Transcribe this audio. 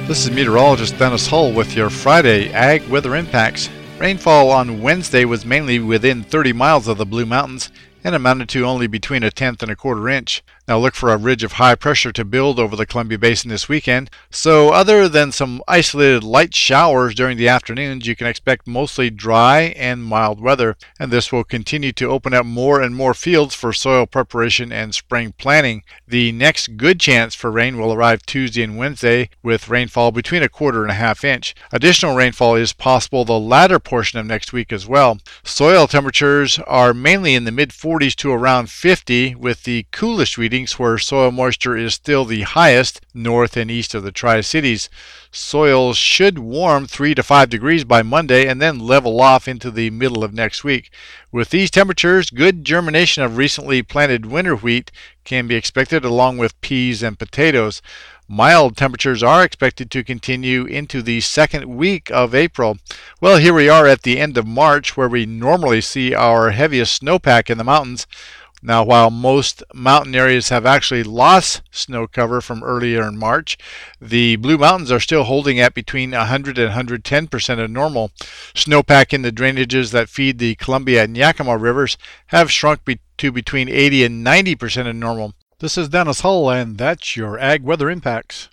This is meteorologist Dennis Hull with your Friday Ag Weather Impacts. Rainfall on Wednesday was mainly within 30 miles of the Blue Mountains and amounted to only between a tenth and a quarter inch. Now look for a ridge of high pressure to build over the Columbia Basin this weekend. So other than some isolated light showers during the afternoons, you can expect mostly dry and mild weather. And this will continue to open up more and more fields for soil preparation and spring planting. The next good chance for rain will arrive Tuesday and Wednesday with rainfall between a quarter and a half inch. Additional rainfall is possible the latter portion of next week as well. Soil temperatures are mainly in the mid 40s to around 50, with the coolest readings where soil moisture is still the highest north and east of the Tri-Cities. Soils should warm 3 to 5 degrees by Monday and then level off into the middle of next week. With these temperatures, good germination of recently planted winter wheat can be expected along with peas and potatoes. Mild temperatures are expected to continue into the second week of April. Well, here we are at the end of March, where we normally see our heaviest snowpack in the mountains. Now, while most mountain areas have actually lost snow cover from earlier in March, the Blue Mountains are still holding at between 100 and 110% of normal. Snowpack in the drainages that feed the Columbia and Yakima rivers have shrunk to between 80 and 90% of normal. This is Dennis Hull, and that's your Ag Weather Impacts.